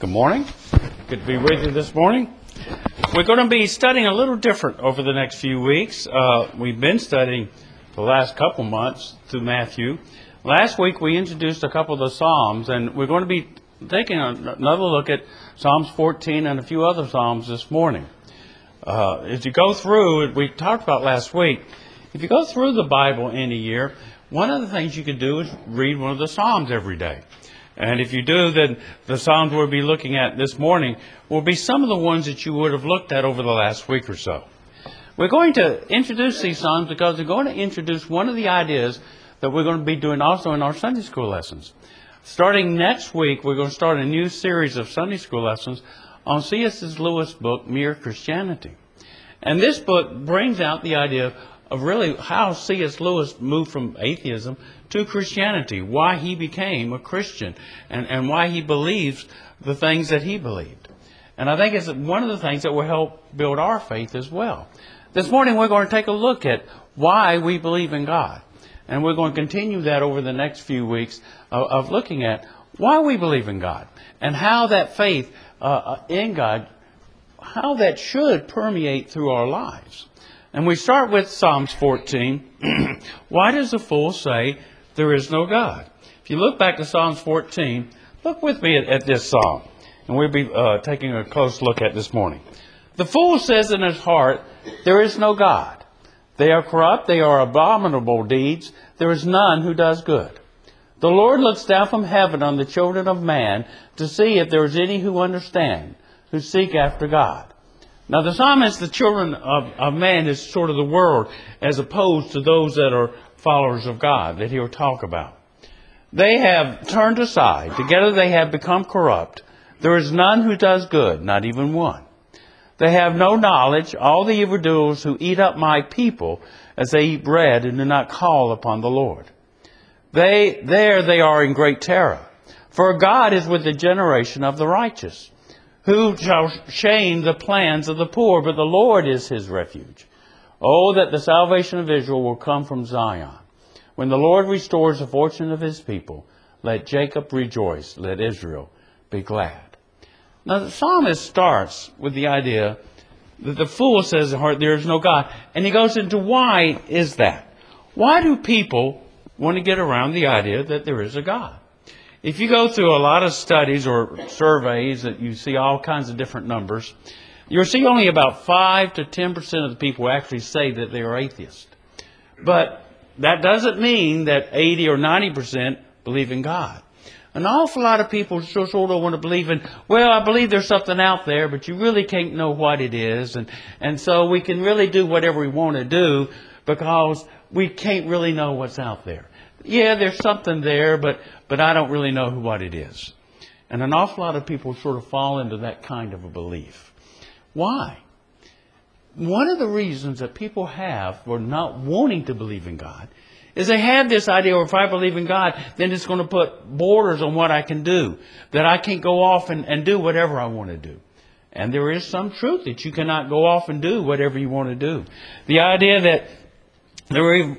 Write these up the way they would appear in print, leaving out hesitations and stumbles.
Good morning. Good to be with you this morning. We're going to be studying a little different over the next few weeks. We've been studying the last couple months through Matthew. Last week we introduced a couple of the Psalms, and we're going to be taking another look at Psalms 14 and a few other Psalms this morning. As you go through, we talked about last week, if you go through the Bible in a year, one of the things you can do is read one of the Psalms every day. And if you do, then the Psalms we'll be looking at this morning will be some of the ones that you would have looked at over the last week or so. We're going to introduce these Psalms because we're going to introduce one of the ideas that we're going to be doing also in our Sunday school lessons. Starting next week, we're going to start a new series of Sunday school lessons on C.S. Lewis' book, Mere Christianity. And this book brings out the idea of really how C.S. Lewis moved from atheism to Christianity, why he became a Christian, and why he believes the things that he believed. And I think it's one of the things that will help build our faith as well. This morning we're going to take a look at why we believe in God. And we're going to continue that over the next few weeks of looking at why we believe in God and how that faith in God, how that should permeate through our lives. And we start with Psalms 14. Why does the fool say there is no God? If you look back to Psalms 14, look with me at this psalm. And we'll be taking a close look at this morning. The fool says in his heart, there is no God. They are corrupt, they are abominable deeds. There is none who does good. The Lord looks down from heaven on the children of man to see if there is any who understand, who seek after God. Now the psalmist, the children of man, is sort of the world as opposed to those that are followers of God that he'll talk about. They have turned aside. Together they have become corrupt. There is none who does good, not even one. They have no knowledge, all the evildoers who eat up my people as they eat bread and do not call upon the Lord. They are in great terror. For God is with the generation of the righteous. Who shall shame the plans of the poor, but the Lord is his refuge. Oh, that the salvation of Israel will come from Zion. When the Lord restores the fortune of his people, let Jacob rejoice, let Israel be glad. Now the psalmist starts with the idea that the fool says in his heart, there is no God. And he goes into why is that? Why do people want to get around the idea that there is a God? If you go through a lot of studies or surveys that you see all kinds of different numbers, you'll see only about 5 to 10% of the people actually say that they are atheists. But that doesn't mean that 80 or 90% believe in God. An awful lot of people sort of want to believe in, well, I believe there's something out there, but you really can't know what it is. And so we can really do whatever we want to do because we can't really know what's out there. Yeah, there's something there, but I don't really know what it is. And an awful lot of people sort of fall into that kind of a belief. Why? One of the reasons that people have for not wanting to believe in God is they have this idea, if I believe in God, then it's going to put borders on what I can do, that I can't go off and do whatever I want to do. And there is some truth that you cannot go off and do whatever you want to do. The idea that the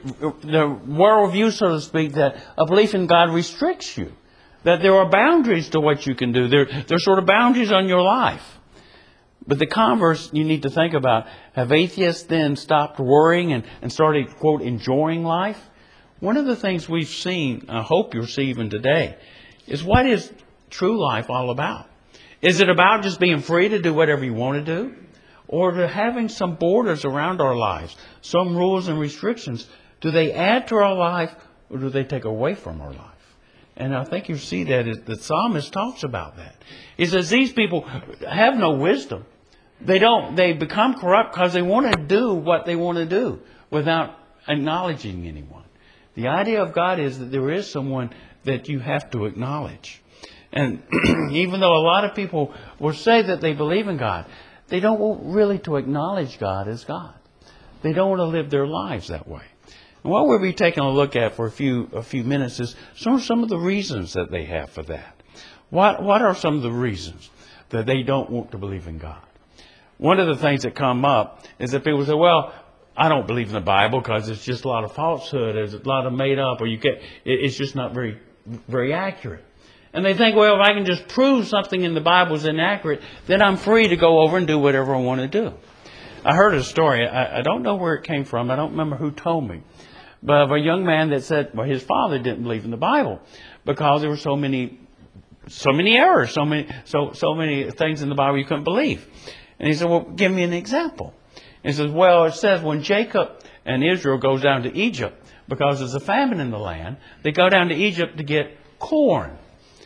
worldview, so to speak, that a belief in God restricts you. That there are boundaries to what you can do. There's sort of boundaries on your life. But the converse you need to think about, have atheists then stopped worrying and started, quote, enjoying life? One of the things we've seen, I hope you'll see even today, is what is true life all about? Is it about just being free to do whatever you want to do? Or to having some borders around our lives, some rules and restrictions? Do they add to our life or do they take away from our life? And I think you see that the psalmist talks about that. He says these people have no wisdom. They become corrupt because they want to do what they want to do without acknowledging anyone. The idea of God is that there is someone that you have to acknowledge. And even though a lot of people will say that they believe in God, they don't want really to acknowledge God as God. They don't want to live their lives that way. And what we'll be taking a look at for a few minutes is some of the reasons that they have for that. What are some of the reasons that they don't want to believe in God? One of the things that come up is that people say, well, I don't believe in the Bible because it's just a lot of falsehood. There's a lot of made up, or it's just not very, very accurate. And they think, well, if I can just prove something in the Bible is inaccurate, then I'm free to go over and do whatever I want to do. I heard a story. I don't know where it came from. I don't remember who told me. But of a young man that said, well, his father didn't believe in the Bible because there were so many errors, so many things in the Bible you couldn't believe. And he said, well, give me an example. And he says, well, it says when Jacob and Israel goes down to Egypt, because there's a famine in the land, they go down to Egypt to get corn.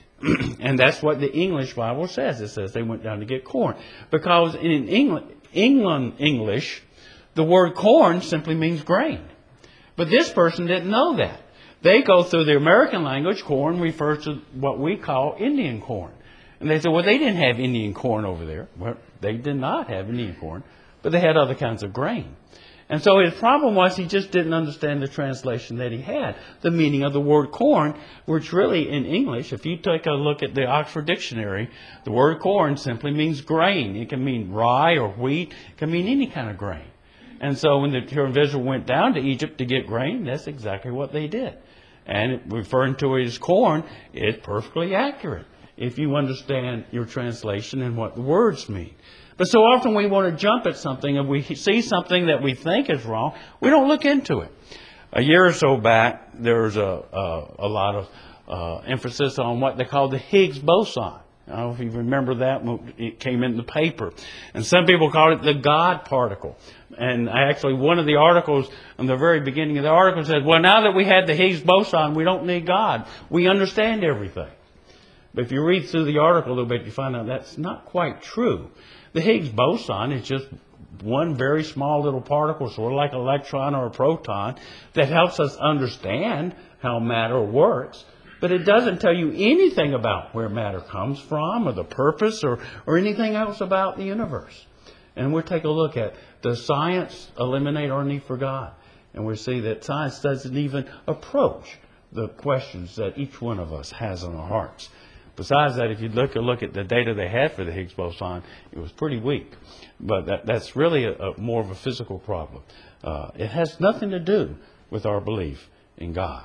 And that's what the English Bible says. It says they went down to get corn. Because in England English, the word corn simply means grain. But this person didn't know that. They go through the American language, corn refers to what we call Indian corn. And they said, well, they didn't have Indian corn over there. Well, they did not have Indian corn, but they had other kinds of grain. And so his problem was he just didn't understand the translation that he had, the meaning of the word corn, which really in English, if you take a look at the Oxford Dictionary, the word corn simply means grain. It can mean rye or wheat. It can mean any kind of grain. And so when the children of Israel went down to Egypt to get grain, that's exactly what they did. And referring to it as corn is perfectly accurate if you understand your translation and what the words mean. But so often we want to jump at something, and we see something that we think is wrong, we don't look into it. A year or so back, there was a lot of emphasis on what they call the Higgs boson. I don't know if you remember that. It came in the paper. And some people call it the God particle. And actually, one of the articles, in the very beginning of the article, said, well, now that we had the Higgs boson, we don't need God. We understand everything. But if you read through the article a little bit, you find out that's not quite true. The Higgs boson is just one very small little particle, sort of like an electron or a proton, that helps us understand how matter works. But it doesn't tell you anything about where matter comes from or the purpose or anything else about the universe. And we'll take a look at, does science eliminate our need for God? And we'll see that science doesn't even approach the questions that each one of us has in our hearts. Besides that, if you look at the data they had for the Higgs boson, it was pretty weak. But that's really more of a physical problem. It has nothing to do with our belief in God.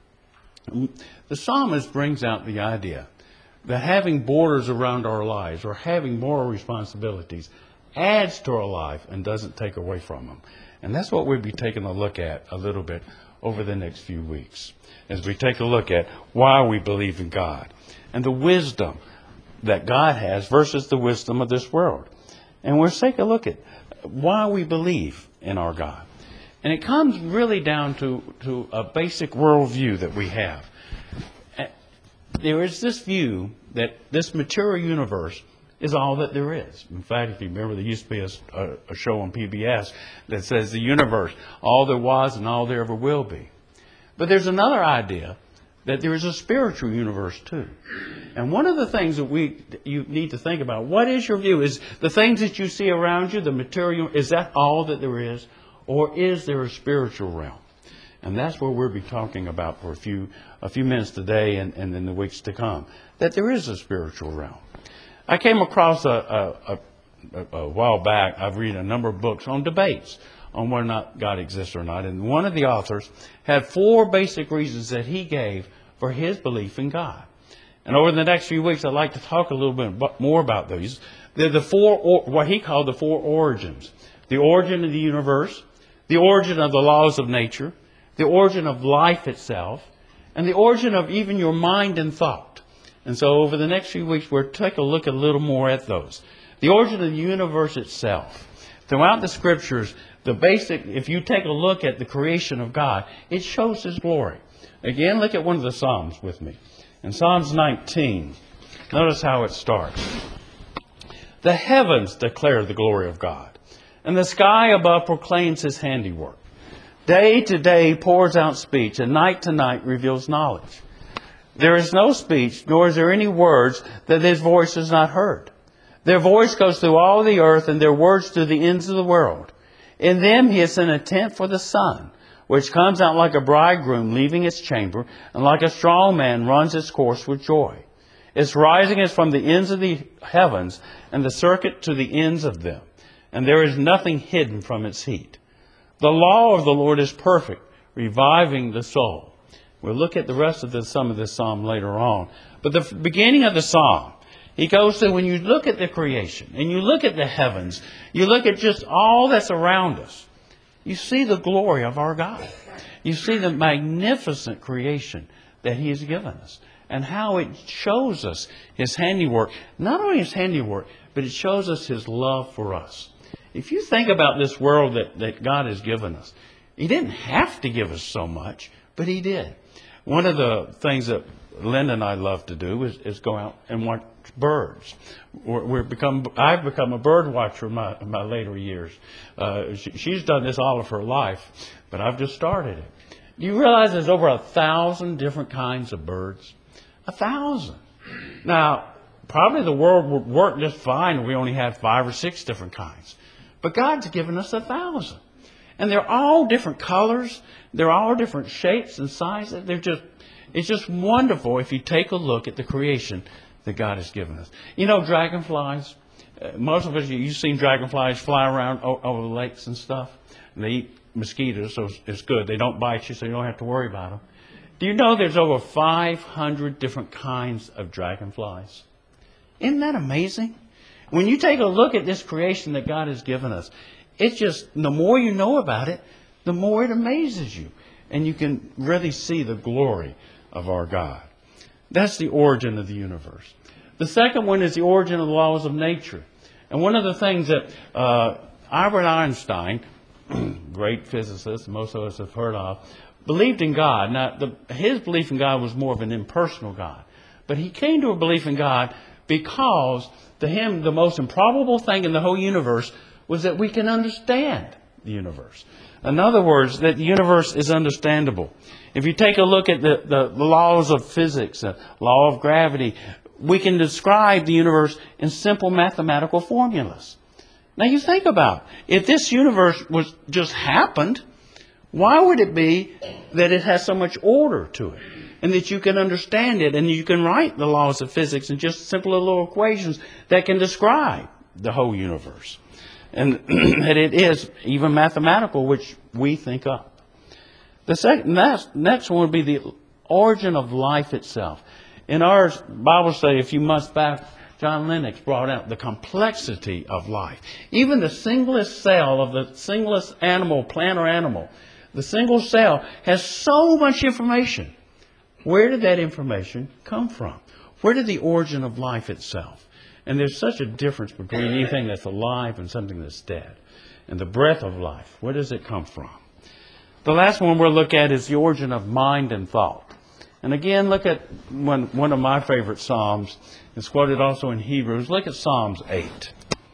The psalmist brings out the idea that having borders around our lives or having moral responsibilities adds to our life and doesn't take away from them. And that's what we'll be taking a look at a little bit over the next few weeks, as we take a look at why we believe in God and the wisdom that God has versus the wisdom of this world. And we'll take a look at why we believe in our God. And it comes really down to a basic worldview that we have. There is this view that this material universe is all that there is. In fact, if you remember, there used to be a show on PBS that says the universe, all there was and all there ever will be. But there's another idea that there is a spiritual universe too. And one of the things that you need to think about, what is your view? Is the things that you see around you, the material, is that all that there is? Or is there a spiritual realm? And that's what we'll be talking about for a few minutes today and in the weeks to come. That there is a spiritual realm. I came across a while back, I've read a number of books on debates on whether or not God exists or not. And one of the authors had 4 basic reasons that he gave for his belief in God. And over the next few weeks, I'd like to talk a little bit more about those. They're the 4, what he called the 4 origins. The origin of the universe, the origin of the laws of nature, the origin of life itself, and the origin of even your mind and thought. And so over the next few weeks, we'll take a look a little more at those. The origin of the universe itself. Throughout the Scriptures, if you take a look at the creation of God, it shows His glory. Again, look at one of the Psalms with me. In Psalms 19, notice how it starts. The heavens declare the glory of God, and the sky above proclaims His handiwork. Day to day pours out speech, and night to night reveals knowledge. There is no speech, nor is there any words that His voice is not heard. Their voice goes through all the earth, and their words to the ends of the world. In them He has sent a tent for the sun, which comes out like a bridegroom leaving its chamber, and like a strong man runs its course with joy. Its rising is from the ends of the heavens, and the circuit to the ends of them, and there is nothing hidden from its heat. The law of the Lord is perfect, reviving the soul. We'll look at the rest of some of this psalm later on. But the beginning of the psalm, he goes to, when you look at the creation, and you look at the heavens, you look at just all that's around us, you see the glory of our God. You see the magnificent creation that He has given us, and how it shows us His handiwork. Not only His handiwork, but it shows us His love for us. If you think about this world that God has given us, He didn't have to give us so much, but He did. One of the things that Linda and I love to do is go out and watch birds. I've become a bird watcher in my later years. She's done this all of her life, but I've just started it. Do you realize there's over 1,000 different kinds of birds? 1,000. Now, probably the world would work just fine if we only had 5 or 6 different kinds. But God's given us 1,000. And they're all different colors. They're all different shapes and sizes. It's just wonderful if you take a look at the creation that God has given us. You know, dragonflies. Most of us, you've seen dragonflies fly around over the lakes and stuff. And they eat mosquitoes, so it's good. They don't bite you, so you don't have to worry about them. Do you know there's over 500 different kinds of dragonflies? Isn't that amazing? When you take a look at this creation that God has given us, it's just, the more you know about it, the more it amazes you. And you can really see the glory of our God. That's the origin of the universe. The second one is the origin of the laws of nature. And one of the things that Albert Einstein, great physicist, most of us have heard of, believed in God. Now, his belief in God was more of an impersonal God. But he came to a belief in God because, to him, the most improbable thing in the whole universe was that we can understand the universe. In other words, that the universe is understandable. If you take a look at the laws of physics, the law of gravity, we can describe the universe in simple mathematical formulas. Now you think about it. If this universe was just happened, why would it be that it has so much order to it? And that you can understand it and you can write the laws of physics in just simple little equations that can describe the whole universe. And that it is even mathematical, which we think up. The next one would be the origin of life itself. In our Bible study a few months back, John Lennox brought out the complexity of life. Even the singlest cell of the singlest animal, plant or animal, the single cell has so much information. Where did that information come from? Where did the origin of life itself? And there's such a difference between anything that's alive and something that's dead. And the breath of life, where does it come from? The last one we'll look at is the origin of mind and thought. And again, look at one of my favorite Psalms. It's quoted also in Hebrews. Look at Psalms 8.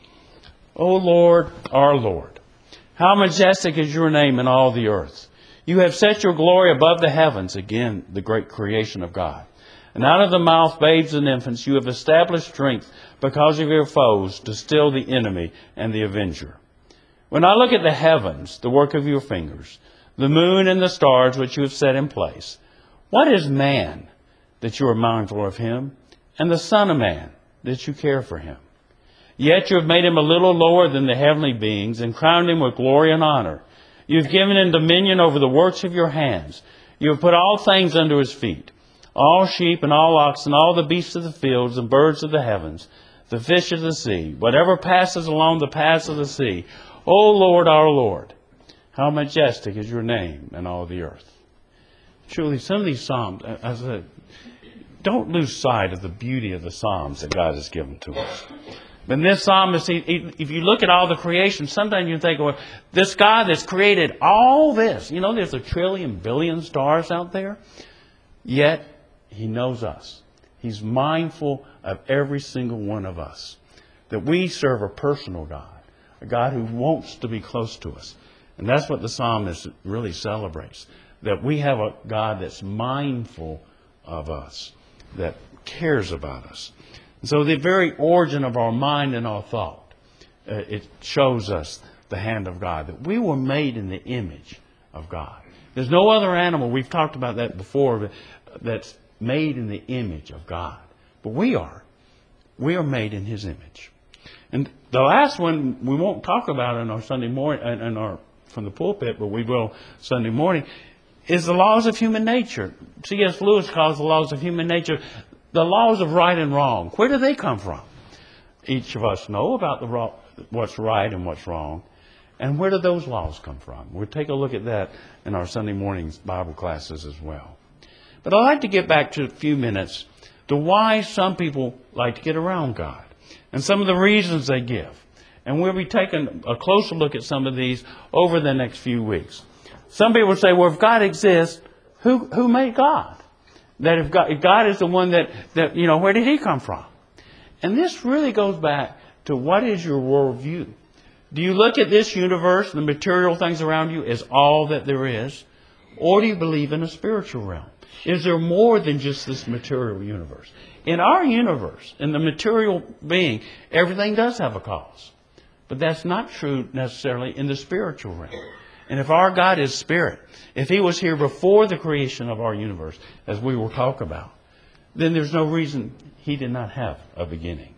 O Lord, our Lord, how majestic is your name in all the earth. You have set your glory above the heavens. Again, the great creation of God. And out of the mouth, babes and infants, you have established strength because of your foes to still the enemy and the avenger. When I look at the heavens, the work of your fingers, the moon and the stars which you have set in place, what is man that you are mindful of him, and the son of man that you care for him? Yet you have made him a little lower than the heavenly beings and crowned him with glory and honor. You have given him dominion over the works of your hands. You have put all things under his feet, all sheep and all oxen, all the beasts of the fields and birds of the heavens, the fish of the sea, whatever passes along the paths of the sea. O Lord, our Lord, how majestic is your name in all the earth. Truly, some of these Psalms, as I said, don't lose sight of the beauty of the Psalms that God has given to us. But in this Psalm, if you look at all the creation, sometimes you think, well, this God that's created all this, you know, there's a trillion, billion stars out there, yet He knows us. He's mindful of every single one of us. That we serve a personal God, a God who wants to be close to us. And that's what the psalmist really celebrates. That we have a God that's mindful of us, that cares about us. And so the very origin of our mind and our thought, it shows us the hand of God, that we were made in the image of God. There's no other animal, we've talked about that before, that's made in the image of God. But we are. We are made in His image. And the last one we won't talk about in our Sunday morning, from the pulpit, but we will Sunday morning, is the laws of human nature. C.S. Lewis calls the laws of human nature The laws of right and wrong, where do they come from? Each of us know about what's right and what's wrong. And where do those laws come from? We'll take a look at that in our Sunday morning's Bible classes as well. But I'd like to get back to a few minutes to why some people like to get around God and some of the reasons they give. And we'll be taking a closer look at some of these over the next few weeks. Some people say, well, if God exists, who made God? That if God is the one that where did He come from? And this really goes back to what is your worldview? Do you look at this universe, the material things around you, as all that there is? Or do you believe in a spiritual realm? Is there more than just this material universe? In our universe, in the material being, everything does have a cause. But that's not true necessarily in the spiritual realm. And if our God is spirit, if He was here before the creation of our universe, as we will talk about, then there's no reason He did not have a beginning.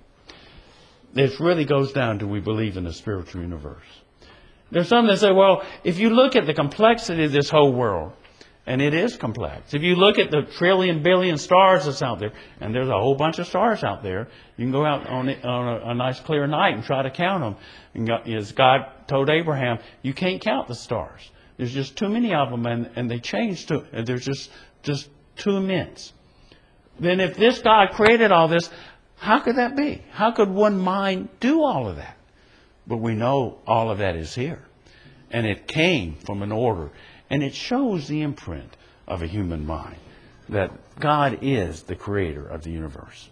It really goes down to we believe in the spiritual universe. There's some that say, well, if you look at the complexity of this whole world, and it is complex. If you look at the trillion, billion stars that's out there, and there's a whole bunch of stars out there, you can go out on a nice clear night and try to count them. And as God told Abraham, you can't count the stars. There's just too many of them, and they change to, and there's just too immense. Then if this God created all this, how could that be? How could one mind do all of that? But we know all of that is here. And it came from an order. And it shows the imprint of a human mind, that God is the creator of the universe.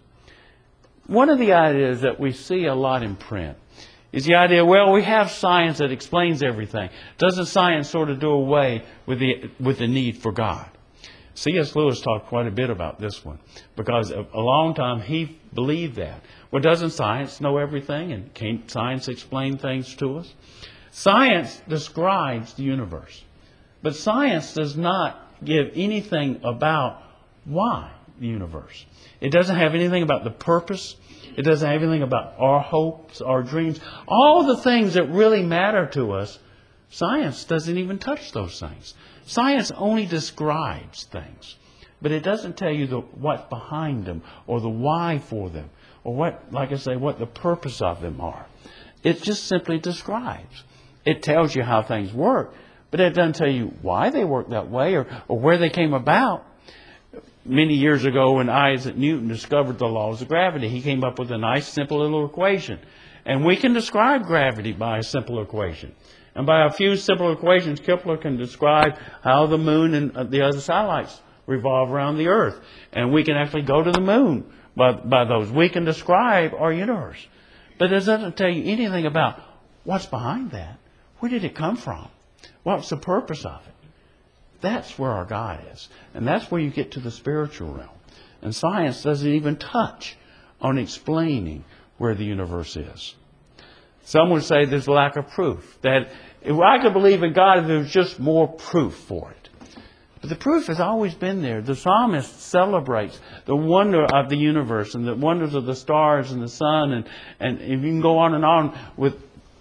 One of the ideas that we see a lot in print is the idea, well, we have science that explains everything. Doesn't science sort of do away with the need for God? C.S. Lewis talked quite a bit about this one, because a long time he believed that. Well, doesn't science know everything, and can't science explain things to us? Science describes the universe, but science does not give anything about why the universe. It doesn't have anything about the purpose. It doesn't have anything about our hopes, our dreams. All the things that really matter to us, science doesn't even touch those things. Science only describes things, but it doesn't tell you what's behind them or the why for them or what the purpose of them are. It just simply describes. It tells you how things work, but it doesn't tell you why they work that way or where they came about. Many years ago, when Isaac Newton discovered the laws of gravity, he came up with a nice, simple little equation. And we can describe gravity by a simple equation. And by a few simple equations, Kepler can describe how the moon and the other satellites revolve around the Earth. And we can actually go to the moon by those. We can describe our universe. But it doesn't tell you anything about what's behind that. Where did it come from? What's the purpose of it? That's where our God is. And that's where you get to the spiritual realm. And science doesn't even touch on explaining where the universe is. Some would say there's a lack of proof. That if I could believe in God, there's just more proof for it. But the proof has always been there. The psalmist celebrates the wonder of the universe and the wonders of the stars and the sun. And you can go on with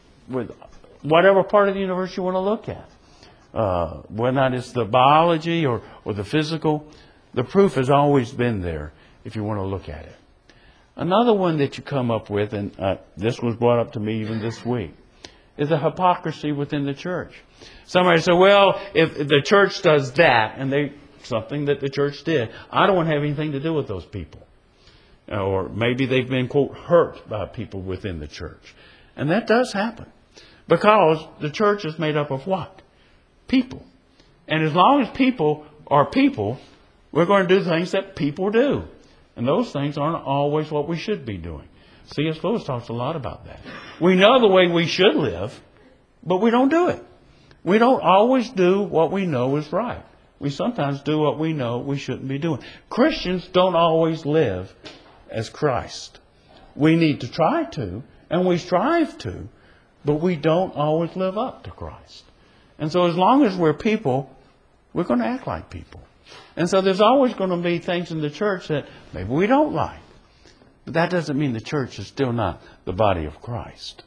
whatever part of the universe you want to look at. Whether not it's the biology or the physical, the proof has always been there if you want to look at it. Another one that you come up with, and this was brought up to me even this week, is the hypocrisy within the church. Somebody said, well, if the church does that, and something that the church did, I don't want to have anything to do with those people. Or maybe they've been, quote, hurt by people within the church. And that does happen. Because the church is made up of what? People. And as long as people are people, we're going to do things that people do. And those things aren't always what we should be doing. C.S. Lewis talks a lot about that. We know the way we should live, but we don't do it. We don't always do what we know is right. We sometimes do what we know we shouldn't be doing. Christians don't always live as Christ. We need to try to, and we strive to, but we don't always live up to Christ. And so as long as we're people, we're going to act like people. And so there's always going to be things in the church that maybe we don't like. But that doesn't mean the church is still not the body of Christ.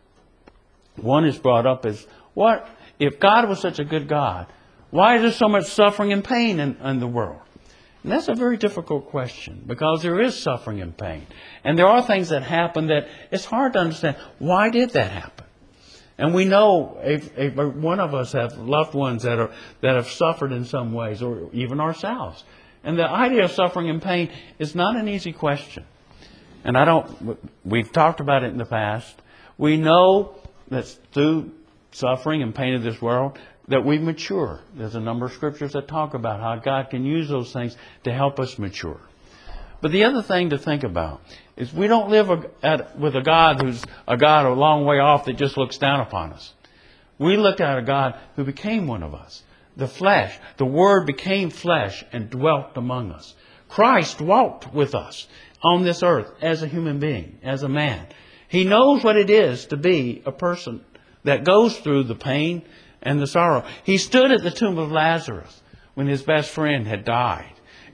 One is brought up as, what if God was such a good God, why is there so much suffering and pain in the world? And that's a very difficult question because there is suffering and pain. And there are things that happen that it's hard to understand. Why did that happen? And we know if one of us have loved ones that have suffered in some ways, or even ourselves. And the idea of suffering and pain is not an easy question. And we've talked about it in the past. We know that through suffering and pain of this world, that we mature. There's a number of scriptures that talk about how God can use those things to help us mature. But the other thing to think about is we don't live with a God who's a God a long way off that just looks down upon us. We look at a God who became one of us. The flesh, the Word became flesh and dwelt among us. Christ walked with us on this earth as a human being, as a man. He knows what it is to be a person that goes through the pain and the sorrow. He stood at the tomb of Lazarus when his best friend had died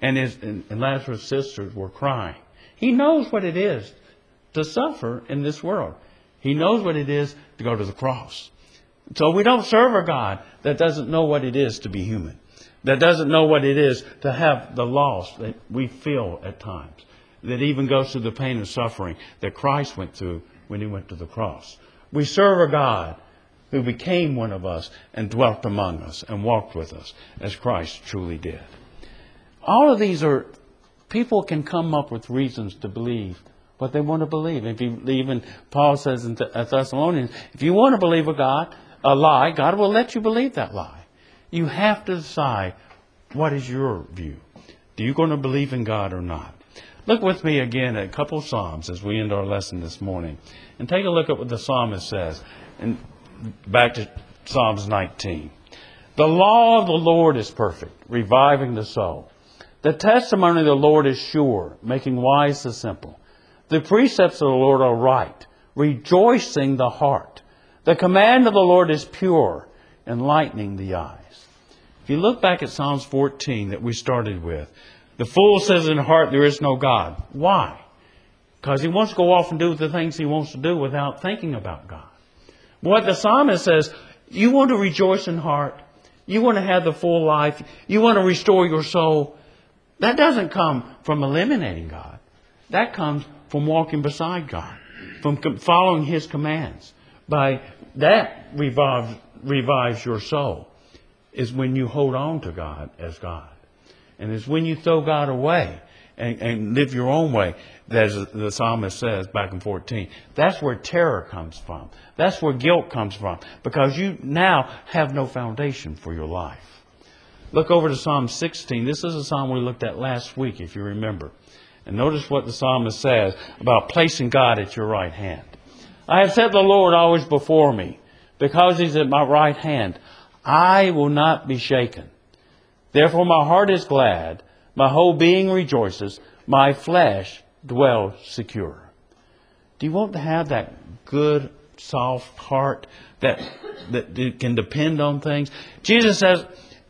and Lazarus' sisters were crying. He knows what it is to suffer in this world. He knows what it is to go to the cross. So we don't serve a God that doesn't know what it is to be human, that doesn't know what it is to have the loss that we feel at times, that even goes through the pain and suffering that Christ went through when He went to the cross. We serve a God who became one of us and dwelt among us and walked with us as Christ truly did. All of these people can come up with reasons to believe what they want to believe. Even Paul says in Thessalonians, if you want to believe a lie, God will let you believe that lie. You have to decide what is your view. Are you going to believe in God or not? Look with me again at a couple of Psalms as we end our lesson this morning. And take a look at what the psalmist says. And back to Psalms 19. The law of the Lord is perfect, reviving the soul. The testimony of the Lord is sure, making wise the simple. The precepts of the Lord are right, rejoicing the heart. The command of the Lord is pure, enlightening the eyes. If you look back at Psalms 14 that we started with, the fool says in heart there is no God. Why? Because he wants to go off and do the things he wants to do without thinking about God. What the psalmist says, you want to rejoice in heart. You want to have the full life. You want to restore your soul. That doesn't come from eliminating God. That comes from walking beside God, from following His commands. By that revives your soul, is when you hold on to God as God. And it's when you throw God away and live your own way, as the psalmist says back in 14. That's where terror comes from. That's where guilt comes from. Because you now have no foundation for your life. Look over to Psalm 16. This is a psalm we looked at last week, if you remember. And notice what the psalmist says about placing God at your right hand. I have set the Lord always before me. Because He's at my right hand, I will not be shaken. Therefore my heart is glad, my whole being rejoices, my flesh dwells secure. Do you want to have that good, soft heart that can depend on things? Jesus says,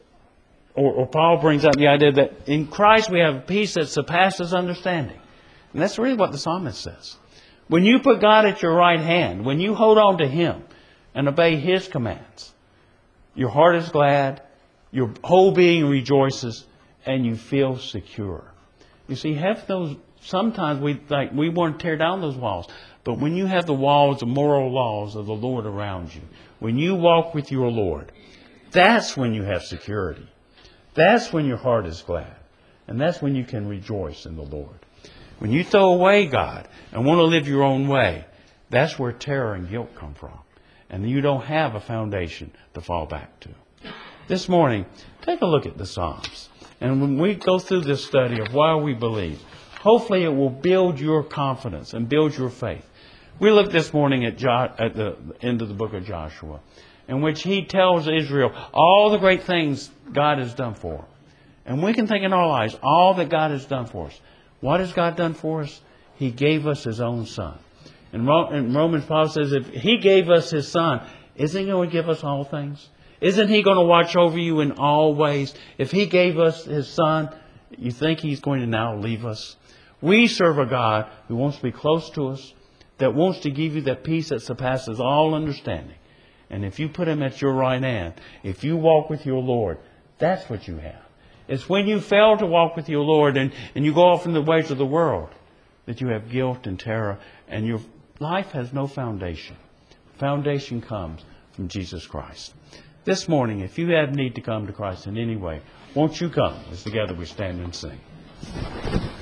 or Paul brings up the idea that in Christ we have peace that surpasses understanding. And that's really what the psalmist says. When you put God at your right hand, when you hold on to Him and obey His commands, your heart is glad, your whole being rejoices, and you feel secure. You see, sometimes we want to tear down those walls. But when you have the walls, the moral laws of the Lord around you, when you walk with your Lord, that's when you have security. That's when your heart is glad. And that's when you can rejoice in the Lord. When you throw away God and want to live your own way, that's where terror and guilt come from. And you don't have a foundation to fall back to. This morning, take a look at the Psalms. And when we go through this study of why we believe, hopefully it will build your confidence and build your faith. We looked this morning at the end of the book of Joshua, in which he tells Israel all the great things God has done for them. And we can think in our lives all that God has done for us. What has God done for us? He gave us His own Son. In Romans, Paul says, if He gave us His Son, isn't He going to give us all things? Isn't He going to watch over you in all ways? If He gave us His Son, you think He's going to now leave us? We serve a God who wants to be close to us, that wants to give you that peace that surpasses all understanding. And if you put Him at your right hand, if you walk with your Lord, that's what you have. It's when you fail to walk with your Lord and you go off in the ways of the world that you have guilt and terror, and your life has no foundation. Foundation comes from Jesus Christ. This morning, if you have need to come to Christ in any way, won't you come as together we stand and sing?